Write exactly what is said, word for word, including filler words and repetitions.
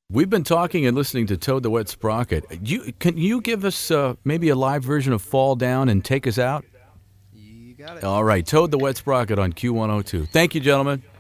We've been talking and listening to Toad the Wet Sprocket. You, can you give us uh, maybe a live version of Fall Down and take us out? You got it. All right, Toad the Wet Sprocket on Q one oh two. Thank you, gentlemen.